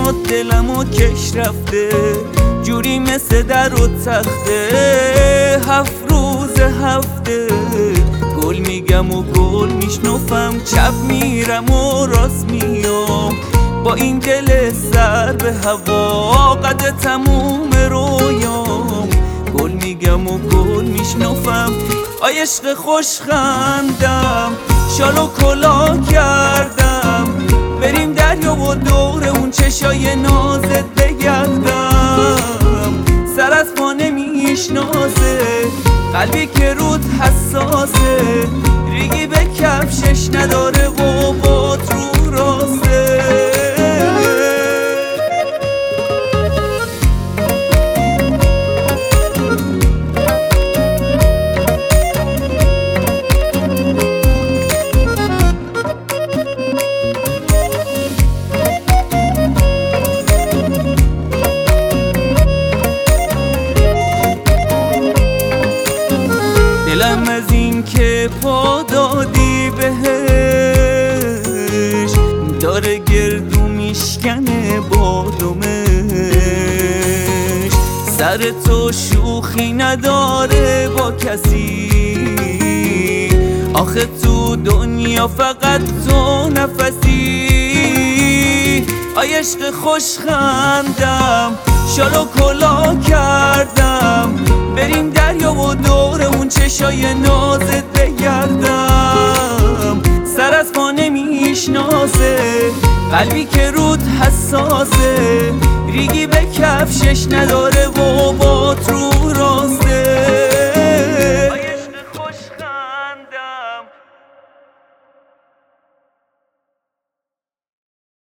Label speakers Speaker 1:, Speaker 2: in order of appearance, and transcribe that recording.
Speaker 1: اما دلم و کش رفته، جوری مثل در و تخته. 7 روز هفته گل میگم و گل میشنفم، چپ میرم و راست میام، با این دل سر به هوا قد تموم رویام. گل میگم و گل میشنفم، آی عشق خوشخندم، شال و کلا کردم، بریم دریا و دور اون چشای نازت بگردم. سر از پا نمیشناسه قلبی که رود حساسه، ریگی به کفشش نداره و بات رو راسته. دلم از این که پا دادی بهش، داره گردو میشکنه با دمش. سر تو شوخی نداره با کسی، آخه تو دنیا فقط تو نفسی. آی عشق خوشخندم، شال و کلا کردم، بریم دریا و دور اون چشای نازت بگردم. سر از پا نمیشناسه قلبی که رود حساسه، ریگی به کفشش نداره و بات رو